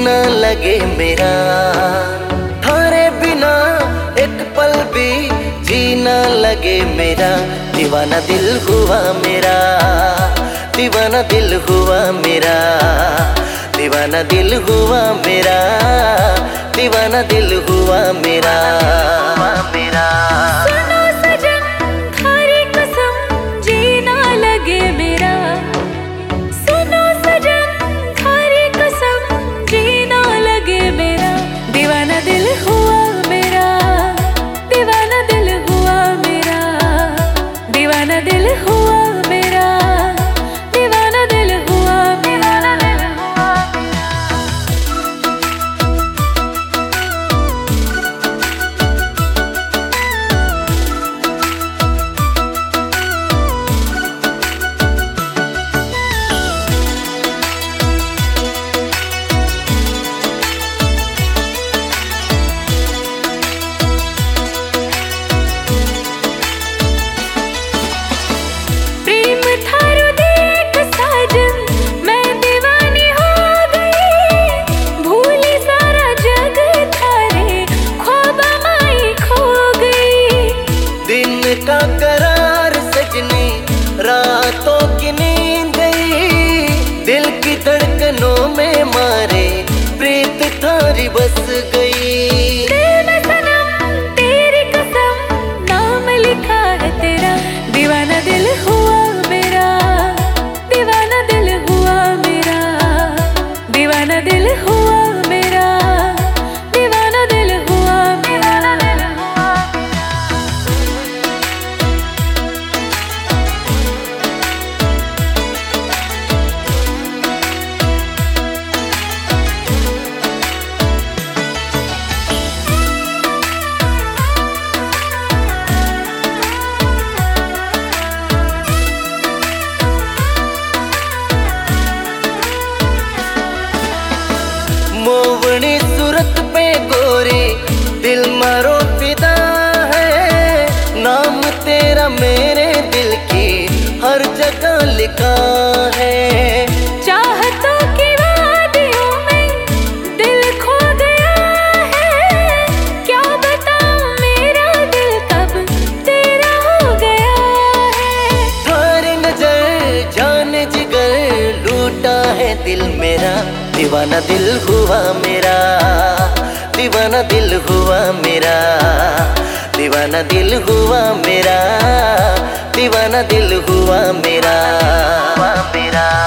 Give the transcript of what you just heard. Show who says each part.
Speaker 1: जीना लगे मेरा, थारे बिना एक पल भी जीना लगे मेरा। दीवाना दिल हुआ मेरा, दीवाना दिल हुआ मेरा, दीवाना दिल हुआ मेरा, दीवाना दिल हुआ मेरा, मेरा।
Speaker 2: सुनो सजन थारी कसम जीना लगे मेरा, सुनो सजन थारी कसम जीना लगे मेरा। दीवाना दिल हुआ मेरा, दीवाना दिल हुआ मेरा, दीवाना दिल हुआ मेरा, दीवाना दिल हुआ मेरा।
Speaker 1: का करार सजनी रातों की नींद गई, दिल की धड़कनों में मारे प्रीत थारी बस गई।
Speaker 2: दिल में सनम तेरी कसम नाम लिखा है तेरा। दीवाना दिल हुआ मेरा, दीवाना दिल हुआ मेरा, दीवाना दिल हुआ मेरा, दीवाना दिल हुआ मेरा।
Speaker 1: मोवनी सूरत पे गोरी दिल मारो फिदा है, नाम तेरा मेरे दिल की हर जगह लिखा है।
Speaker 2: चाहतों की वादियों में दिल खो गया है, क्या बताऊं मेरा दिल कब तेरा हो गया है।
Speaker 1: थारी नजर जान जिगर लूटा है दिल मेरा। दीवाना दिल हुआ मेरा, दीवाना दिल हुआ मेरा, दीवाना दिल हुआ मेरा, दीवाना दिल हुआ मेरा, मेरा।